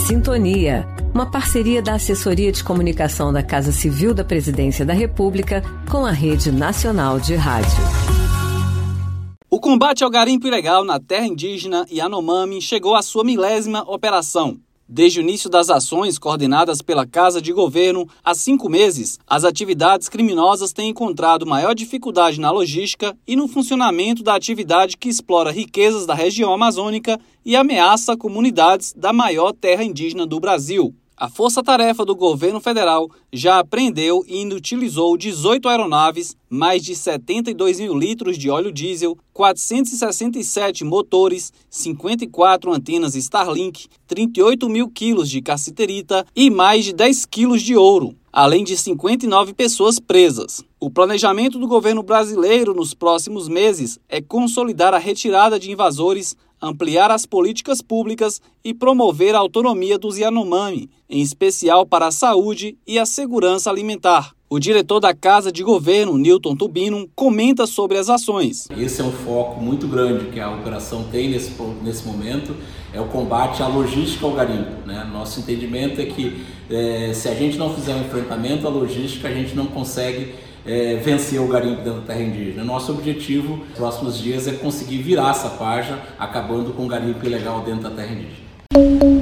Sintonia, uma parceria da Assessoria de Comunicação da Casa Civil da Presidência da República com a Rede Nacional de Rádio. O combate ao garimpo ilegal na terra indígena Yanomami chegou à sua 10ª operação. Desde o início das ações coordenadas pela Casa de Governo, há 5 meses, as atividades criminosas têm encontrado maior dificuldade na logística e no funcionamento da atividade que explora riquezas da região amazônica e ameaça comunidades da maior terra indígena do Brasil. A força-tarefa do governo federal já apreendeu e inutilizou 18 aeronaves, mais de 72 mil litros de óleo diesel, 467 motores, 54 antenas Starlink, 38 mil quilos de cassiterita e mais de 10 quilos de ouro, além de 59 pessoas presas. O planejamento do governo brasileiro nos próximos meses é consolidar a retirada de invasores, ampliar as políticas públicas e promover a autonomia dos Yanomami, em especial para a saúde e a segurança alimentar. O diretor da Casa de Governo, Newton Tubino, comenta sobre as ações. Esse é um foco muito grande que a operação tem nesse momento, é o combate à logística ao garimpo, né? Nosso entendimento é que se a gente não fizer um enfrentamento à logística, a gente não consegue vencer o garimpo dentro da terra indígena. Nosso objetivo nos próximos dias é conseguir virar essa página, acabando com o garimpo ilegal dentro da terra indígena.